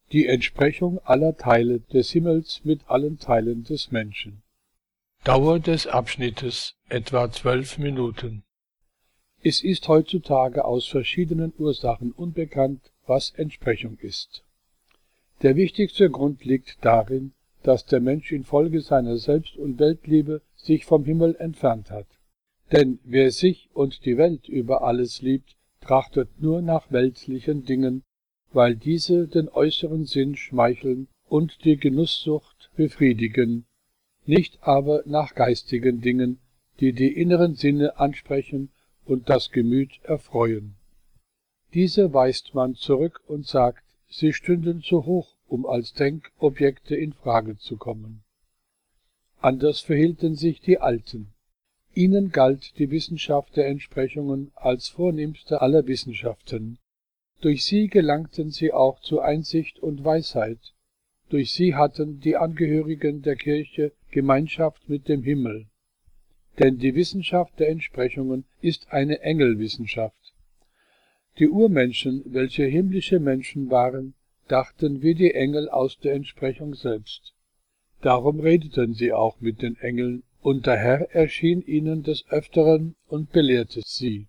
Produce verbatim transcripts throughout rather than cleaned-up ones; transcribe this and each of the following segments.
Die Entsprechung aller Teile des Himmels mit allen Teilen des Menschen. Dauer des Abschnittes etwa zwölf Minuten. Es ist heutzutage aus verschiedenen Ursachen unbekannt, was Entsprechung ist. Der wichtigste Grund liegt darin, dass der Mensch infolge seiner Selbst- und Weltliebe sich vom Himmel entfernt hat. Denn wer sich und die Welt über alles liebt, trachtet nur nach weltlichen Dingen, weil diese den äußeren Sinn schmeicheln und die Genusssucht befriedigen, nicht aber nach geistigen Dingen, die die inneren Sinne ansprechen und das Gemüt erfreuen. Diese weist man zurück und sagt, sie stünden zu hoch, um als Denkobjekte in Frage zu kommen. Anders verhielten sich die Alten. Ihnen galt die Wissenschaft der Entsprechungen als vornehmste aller Wissenschaften. Durch sie gelangten sie auch zu Einsicht und Weisheit. Durch sie hatten die Angehörigen der Kirche Gemeinschaft mit dem Himmel. Denn die Wissenschaft der Entsprechungen ist eine Engelwissenschaft. Die Urmenschen, welche himmlische Menschen waren, dachten wie die Engel aus der Entsprechung selbst. Darum redeten sie auch mit den Engeln, und der Herr erschien ihnen des Öfteren und belehrte sie.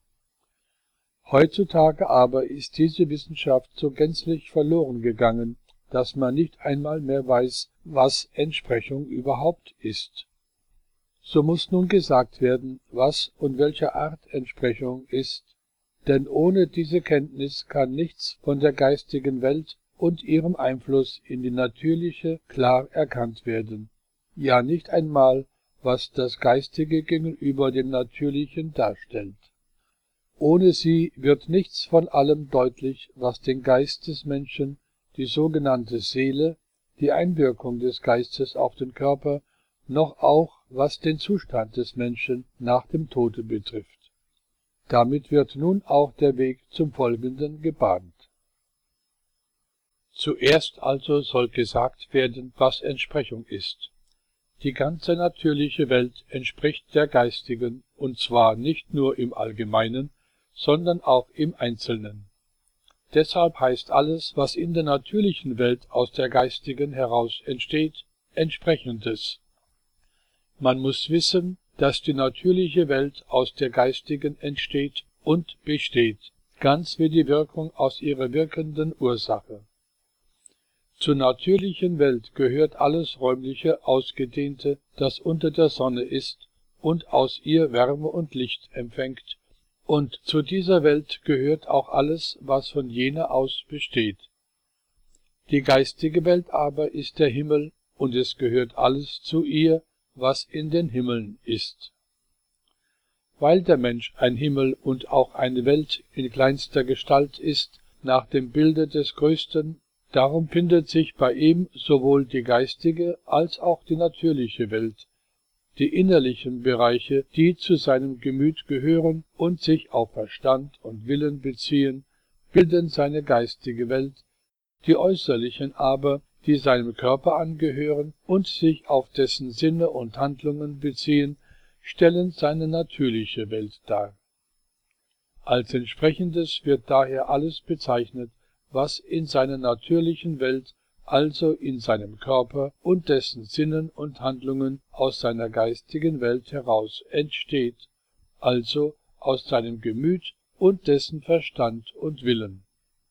Heutzutage aber ist diese Wissenschaft so gänzlich verloren gegangen, dass man nicht einmal mehr weiß, was Entsprechung überhaupt ist. So muss nun gesagt werden, was und welche Art Entsprechung ist, denn ohne diese Kenntnis kann nichts von der geistigen Welt und ihrem Einfluss in die natürliche klar erkannt werden, ja nicht einmal, was das Geistige gegenüber dem Natürlichen darstellt. Ohne sie wird nichts von allem deutlich, was den Geist des Menschen, die sogenannte Seele, die Einwirkung des Geistes auf den Körper, noch auch, was den Zustand des Menschen nach dem Tode betrifft. Damit wird nun auch der Weg zum Folgenden gebahnt. Zuerst also soll gesagt werden, was Entsprechung ist. Die ganze natürliche Welt entspricht der geistigen, und zwar nicht nur im Allgemeinen, sondern auch im Einzelnen. Deshalb heißt alles, was in der natürlichen Welt aus der geistigen heraus entsteht, Entsprechendes. Man muss wissen, dass die natürliche Welt aus der geistigen entsteht und besteht, ganz wie die Wirkung aus ihrer wirkenden Ursache. Zur natürlichen Welt gehört alles räumliche, Ausgedehnte, das unter der Sonne ist und aus ihr Wärme und Licht empfängt, und zu dieser Welt gehört auch alles, was von jener aus besteht. Die geistige Welt aber ist der Himmel, und es gehört alles zu ihr, was in den Himmeln ist. Weil der Mensch ein Himmel und auch eine Welt in kleinster Gestalt ist, nach dem Bilde des Größten, darum findet sich bei ihm sowohl die geistige als auch die natürliche Welt, die innerlichen Bereiche, die zu seinem Gemüt gehören und sich auf Verstand und Willen beziehen, bilden seine geistige Welt, die äußerlichen aber, die seinem Körper angehören und sich auf dessen Sinne und Handlungen beziehen, stellen seine natürliche Welt dar. Als Entsprechendes wird daher alles bezeichnet, was in seiner natürlichen Welt, also in seinem Körper und dessen Sinnen und Handlungen aus seiner geistigen Welt heraus entsteht, also aus seinem Gemüt und dessen Verstand und Willen.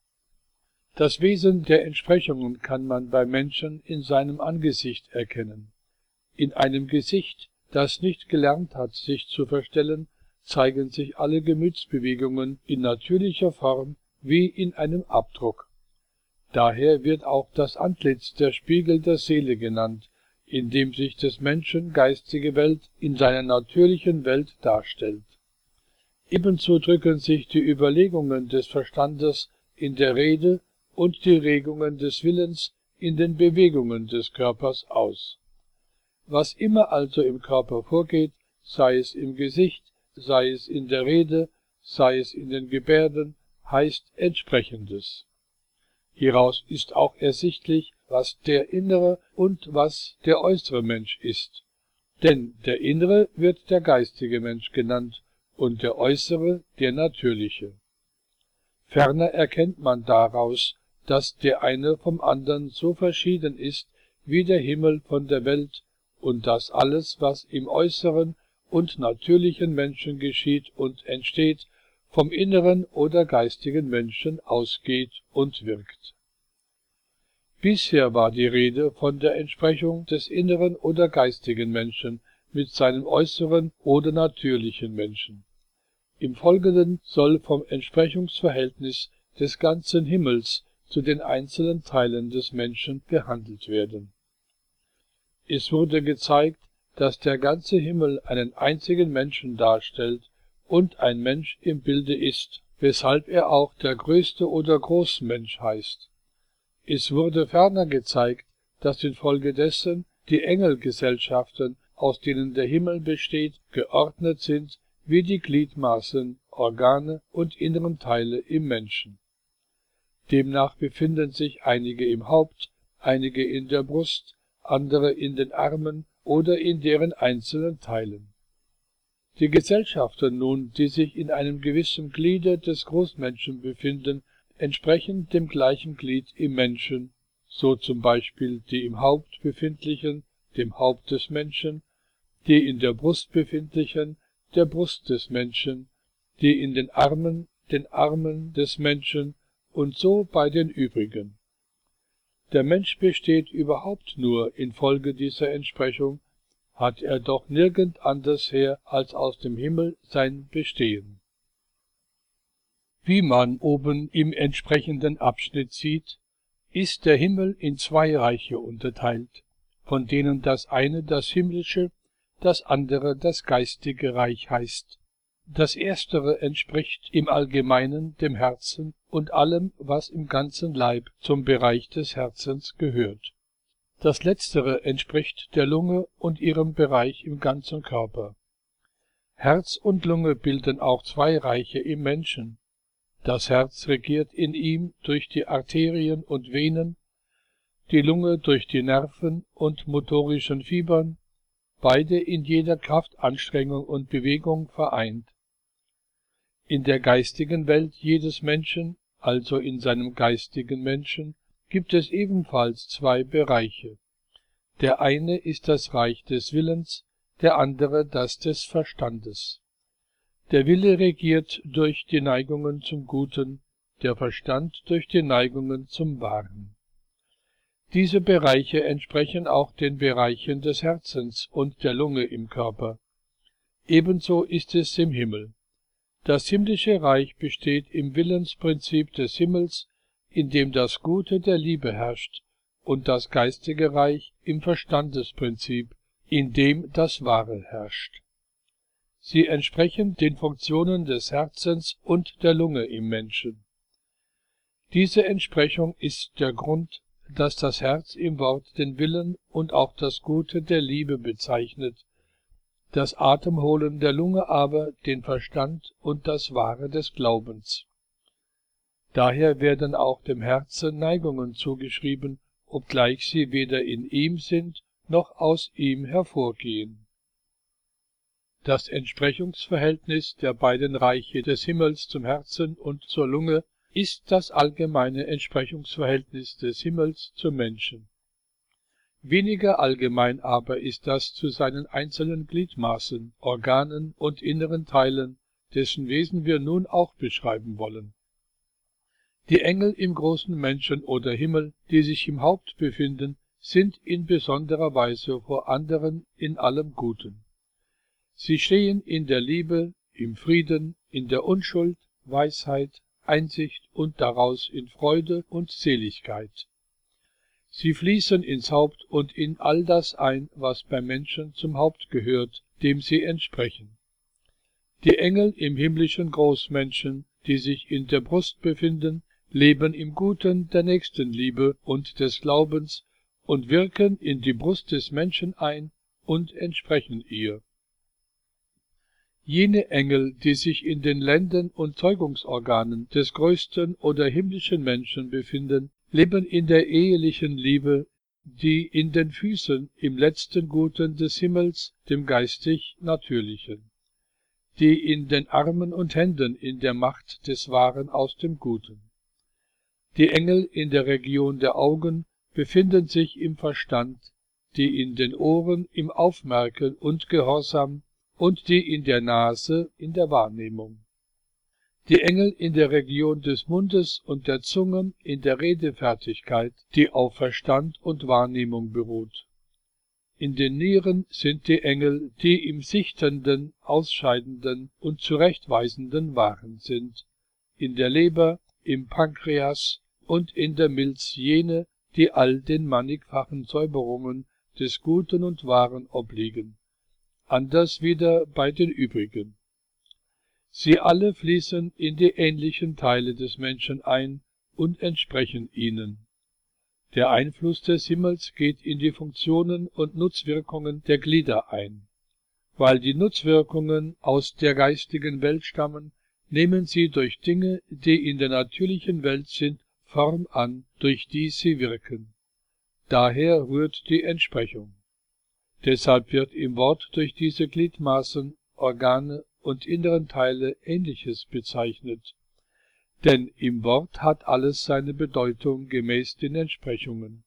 Das Wesen der Entsprechungen kann man beim Menschen in seinem Angesicht erkennen. In einem Gesicht, das nicht gelernt hat, sich zu verstellen, zeigen sich alle Gemütsbewegungen in natürlicher Form wie in einem Abdruck. Daher wird auch das Antlitz der Spiegel der Seele genannt, in dem sich des Menschen geistige Welt in seiner natürlichen Welt darstellt. Ebenso drücken sich die Überlegungen des Verstandes in der Rede und die Regungen des Willens in den Bewegungen des Körpers aus. Was immer also im Körper vorgeht, sei es im Gesicht, sei es in der Rede, sei es in den Gebärden, heißt Entsprechendes. Hieraus ist auch ersichtlich, was der innere und was der äußere Mensch ist. Denn der innere wird der geistige Mensch genannt und der äußere der natürliche. Ferner erkennt man daraus, dass der eine vom anderen so verschieden ist wie der Himmel von der Welt und dass alles, was im äußeren und natürlichen Menschen geschieht und entsteht, vom inneren oder geistigen Menschen ausgeht und wirkt. Bisher war die Rede von der Entsprechung des inneren oder geistigen Menschen mit seinem äußeren oder natürlichen Menschen. Im Folgenden soll vom Entsprechungsverhältnis des ganzen Himmels zu den einzelnen Teilen des Menschen behandelt werden. Es wurde gezeigt, dass der ganze Himmel einen einzigen Menschen darstellt und ein Mensch im Bilde ist, weshalb er auch der größte oder Großmensch heißt. Es wurde ferner gezeigt, dass infolgedessen die Engelgesellschaften, aus denen der Himmel besteht, geordnet sind wie die Gliedmaßen, Organe und inneren Teile im Menschen. Demnach befinden sich einige im Haupt, einige in der Brust, andere in den Armen oder in deren einzelnen Teilen. Die Gesellschaften nun, die sich in einem gewissen Gliede des Großmenschen befinden, entsprechen dem gleichen Glied im Menschen, so zum Beispiel die im Haupt befindlichen, dem Haupt des Menschen, die in der Brust befindlichen, der Brust des Menschen, die in den Armen, den Armen des Menschen und so bei den übrigen. Der Mensch besteht überhaupt nur infolge dieser Entsprechung, hat er doch nirgend anders her als aus dem Himmel sein Bestehen. Wie man oben im entsprechenden Abschnitt sieht, ist der Himmel in zwei Reiche unterteilt, von denen das eine das himmlische, das andere das geistige Reich heißt. Das erstere entspricht im Allgemeinen dem Herzen und allem, was im ganzen Leib zum Bereich des Herzens gehört. Das letztere entspricht der Lunge und ihrem Bereich im ganzen Körper. Herz und Lunge bilden auch zwei Reiche im Menschen. Das Herz regiert in ihm durch die Arterien und Venen, die Lunge durch die Nerven und motorischen Fibern, beide in jeder Kraftanstrengung und Bewegung vereint. In der geistigen Welt jedes Menschen, also in seinem geistigen Menschen, gibt es ebenfalls zwei Bereiche. Der eine ist das Reich des Willens, der andere das des Verstandes. Der Wille regiert durch die Neigungen zum Guten, der Verstand durch die Neigungen zum Wahren. Diese Bereiche entsprechen auch den Bereichen des Herzens und der Lunge im Körper. Ebenso ist es im Himmel. Das himmlische Reich besteht im Willensprinzip des Himmels, in dem das Gute der Liebe herrscht, und das geistige Reich im Verstandesprinzip, in dem das Wahre herrscht. Sie entsprechen den Funktionen des Herzens und der Lunge im Menschen. Diese Entsprechung ist der Grund, dass das Herz im Wort den Willen und auch das Gute der Liebe bezeichnet, das Atemholen der Lunge aber den Verstand und das Wahre des Glaubens. Daher werden auch dem Herzen Neigungen zugeschrieben, obgleich sie weder in ihm sind, noch aus ihm hervorgehen. Das Entsprechungsverhältnis der beiden Reiche des Himmels zum Herzen und zur Lunge ist das allgemeine Entsprechungsverhältnis des Himmels zum Menschen. Weniger allgemein aber ist das zu seinen einzelnen Gliedmaßen, Organen und inneren Teilen, dessen Wesen wir nun auch beschreiben wollen. Die Engel im großen Menschen oder Himmel, die sich im Haupt befinden, sind in besonderer Weise vor anderen in allem Guten. Sie stehen in der Liebe, im Frieden, in der Unschuld, Weisheit, Einsicht und daraus in Freude und Seligkeit. Sie fließen ins Haupt und in all das ein, was beim Menschen zum Haupt gehört, dem sie entsprechen. Die Engel im himmlischen Großmenschen, die sich in der Brust befinden, leben im Guten der Nächstenliebe und des Glaubens und wirken in die Brust des Menschen ein und entsprechen ihr. Jene Engel, die sich in den Lenden und Zeugungsorganen des größten oder himmlischen Menschen befinden, leben in der ehelichen Liebe, die in den Füßen im letzten Guten des Himmels, dem geistig Natürlichen, die in den Armen und Händen in der Macht des Wahren aus dem Guten. Die Engel in der Region der Augen befinden sich im Verstand, die in den Ohren im Aufmerken und Gehorsam und die in der Nase in der Wahrnehmung. Die Engel in der Region des Mundes und der Zungen in der Redefertigkeit, die auf Verstand und Wahrnehmung beruht. In den Nieren sind die Engel, die im sichtenden, ausscheidenden und zurechtweisenden Wahren sind, in der Leber, im Pankreas und in der Milz jene, die all den mannigfachen Säuberungen des Guten und Wahren obliegen, anders wieder bei den übrigen. Sie alle fließen in die ähnlichen Teile des Menschen ein und entsprechen ihnen. Der Einfluss des Himmels geht in die Funktionen und Nutzwirkungen der Glieder ein. Weil die Nutzwirkungen aus der geistigen Welt stammen, nehmen sie durch Dinge, die in der natürlichen Welt sind, Form an, durch die sie wirken. Daher rührt die Entsprechung. Deshalb wird im Wort durch diese Gliedmaßen, Organe und inneren Teile Ähnliches bezeichnet. Denn im Wort hat alles seine Bedeutung gemäß den Entsprechungen.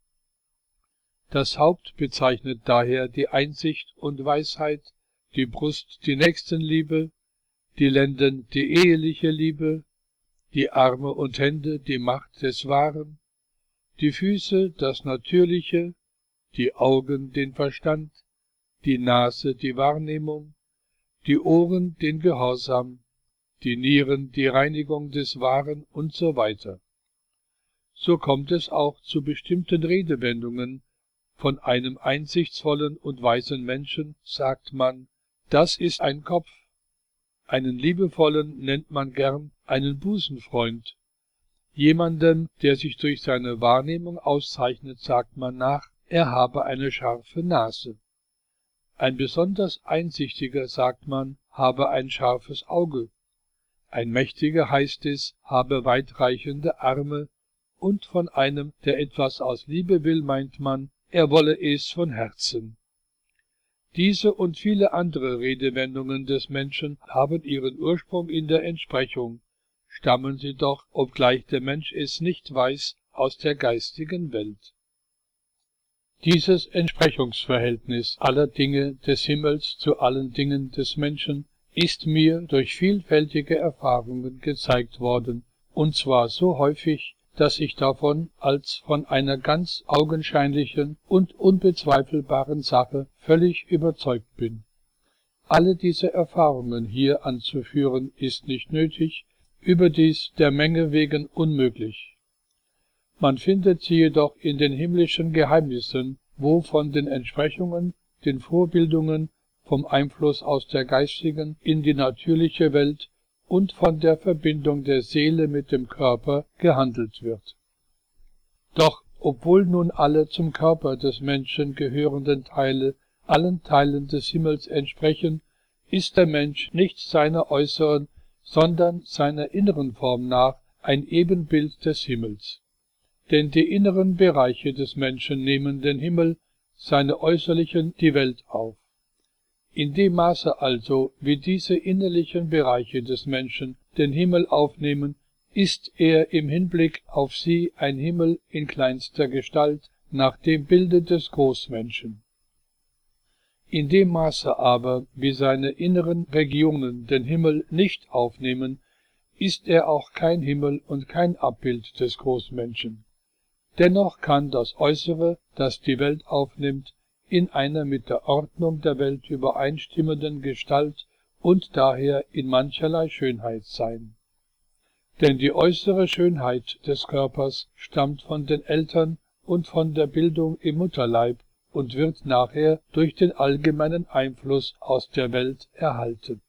Das Haupt bezeichnet daher die Einsicht und Weisheit, die Brust die Nächstenliebe, die Lenden die eheliche Liebe, die Arme und Hände die Macht des Wahren, die Füße das Natürliche, die Augen den Verstand, die Nase die Wahrnehmung, die Ohren den Gehorsam, die Nieren die Reinigung des Wahren und so weiter. So kommt es auch zu bestimmten Redewendungen. Von einem einsichtsvollen und weisen Menschen sagt man, das ist ein Kopf. Einen liebevollen nennt man gern einen Busenfreund. Jemandem, der sich durch seine Wahrnehmung auszeichnet, sagt man nach, er habe eine scharfe Nase. Ein besonders Einsichtiger, sagt man, habe ein scharfes Auge. Ein Mächtiger, heißt es, habe weitreichende Arme, und von einem, der etwas aus Liebe will, meint man, er wolle es von Herzen. Diese und viele andere Redewendungen des Menschen haben ihren Ursprung in der Entsprechung, stammen sie doch, obgleich der Mensch es nicht weiß, aus der geistigen Welt. Dieses Entsprechungsverhältnis aller Dinge des Himmels zu allen Dingen des Menschen ist mir durch vielfältige Erfahrungen gezeigt worden, und zwar so häufig, dass ich davon als von einer ganz augenscheinlichen und unbezweifelbaren Sache völlig überzeugt bin. Alle diese Erfahrungen hier anzuführen ist nicht nötig, überdies der Menge wegen unmöglich. Man findet sie jedoch in den himmlischen Geheimnissen, wo von den Entsprechungen, den Vorbildungen, vom Einfluss aus der geistigen in die natürliche Welt und von der Verbindung der Seele mit dem Körper gehandelt wird. Doch obwohl nun alle zum Körper des Menschen gehörenden Teile allen Teilen des Himmels entsprechen, ist der Mensch nicht seiner äußeren, sondern seiner inneren Form nach ein Ebenbild des Himmels. Denn die inneren Bereiche des Menschen nehmen den Himmel, seine äußerlichen die Welt auf. In dem Maße also, wie diese innerlichen Bereiche des Menschen den Himmel aufnehmen, ist er im Hinblick auf sie ein Himmel in kleinster Gestalt nach dem Bilde des Großmenschen. In dem Maße aber, wie seine inneren Regionen den Himmel nicht aufnehmen, ist er auch kein Himmel und kein Abbild des Großmenschen. Dennoch kann das Äußere, das die Welt aufnimmt, in einer mit der Ordnung der Welt übereinstimmenden Gestalt und daher in mancherlei Schönheit sein. Denn die äußere Schönheit des Körpers stammt von den Eltern und von der Bildung im Mutterleib und wird nachher durch den allgemeinen Einfluss aus der Welt erhalten.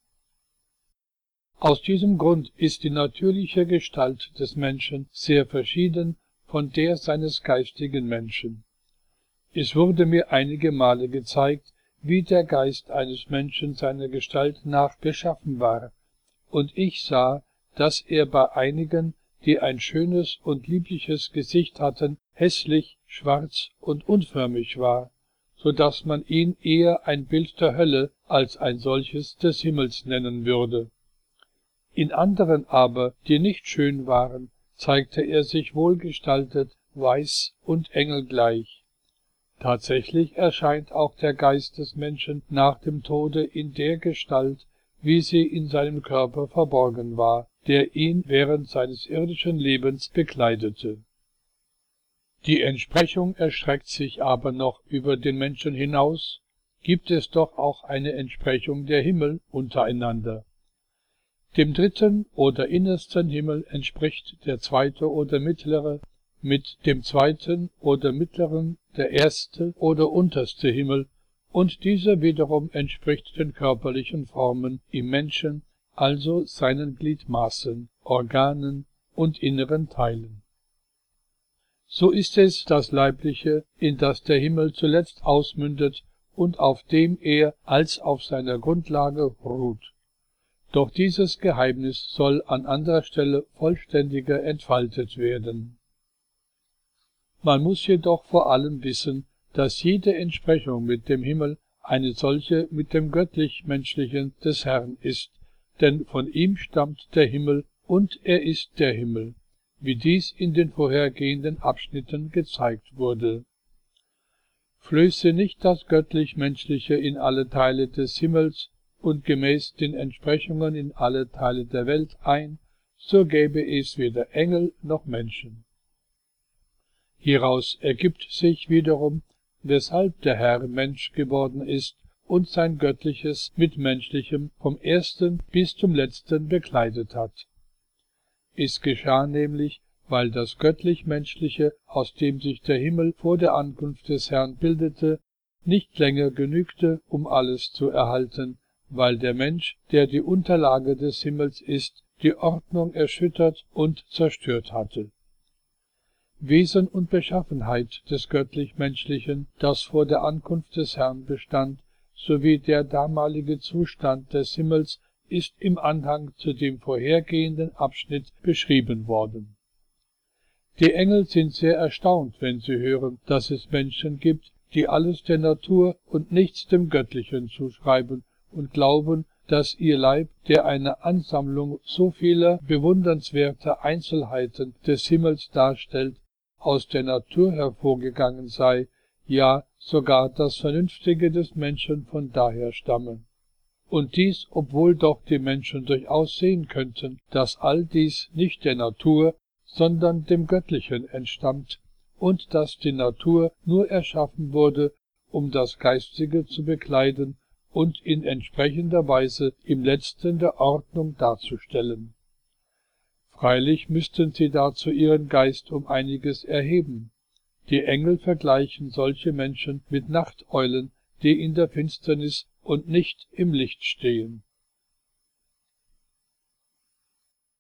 Aus diesem Grund ist die natürliche Gestalt des Menschen sehr verschieden von der seines geistigen Menschen. Es wurde mir einige Male gezeigt, wie der Geist eines Menschen seiner Gestalt nach beschaffen war, und ich sah, dass er bei einigen, die ein schönes und liebliches Gesicht hatten, hässlich, schwarz und unförmig war, so daß man ihn eher ein Bild der Hölle als ein solches des Himmels nennen würde. In anderen aber, die nicht schön waren, zeigte er sich wohlgestaltet, weiß und engelgleich. Tatsächlich erscheint auch der Geist des Menschen nach dem Tode in der Gestalt, wie sie in seinem Körper verborgen war, der ihn während seines irdischen Lebens bekleidete. Die Entsprechung erstreckt sich aber noch über den Menschen hinaus, gibt es doch auch eine Entsprechung der Himmel untereinander. Dem dritten oder innersten Himmel entspricht der zweite oder mittlere, mit dem zweiten oder mittleren der erste oder unterste Himmel, und dieser wiederum entspricht den körperlichen Formen im Menschen, also seinen Gliedmaßen, Organen und inneren Teilen. So ist es das Leibliche, in das der Himmel zuletzt ausmündet und auf dem er als auf seiner Grundlage ruht. Doch dieses Geheimnis soll an anderer Stelle vollständiger entfaltet werden. Man muss jedoch vor allem wissen, dass jede Entsprechung mit dem Himmel eine solche mit dem göttlich-menschlichen des Herrn ist, denn von ihm stammt der Himmel und er ist der Himmel, wie dies in den vorhergehenden Abschnitten gezeigt wurde. Flöße nicht das göttlich-menschliche in alle Teile des Himmels und gemäß den Entsprechungen in alle Teile der Welt ein, so gäbe es weder Engel noch Menschen. Hieraus ergibt sich wiederum, weshalb der Herr Mensch geworden ist und sein Göttliches mit Menschlichem vom ersten bis zum letzten bekleidet hat. Es geschah nämlich, weil das göttlich-menschliche, aus dem sich der Himmel vor der Ankunft des Herrn bildete, nicht länger genügte, um alles zu erhalten, weil der Mensch, der die Unterlage des Himmels ist, die Ordnung erschüttert und zerstört hatte. Wesen und Beschaffenheit des göttlich-menschlichen, das vor der Ankunft des Herrn bestand, sowie der damalige Zustand des Himmels ist im Anhang zu dem vorhergehenden Abschnitt beschrieben worden. Die Engel sind sehr erstaunt, wenn sie hören, dass es Menschen gibt, die alles der Natur und nichts dem Göttlichen zuschreiben und glauben, dass ihr Leib, der eine Ansammlung so vieler bewundernswerter Einzelheiten des Himmels darstellt, aus der Natur hervorgegangen sei, ja sogar das Vernünftige des Menschen von daher stamme. Und dies, obwohl doch die Menschen durchaus sehen könnten, dass all dies nicht der Natur, sondern dem Göttlichen entstammt, und dass die Natur nur erschaffen wurde, um das Geistige zu bekleiden und in entsprechender Weise im Letzten der Ordnung darzustellen. Freilich müssten sie dazu ihren Geist um einiges erheben. Die Engel vergleichen solche Menschen mit Nachteulen, die in der Finsternis und nicht im Licht stehen.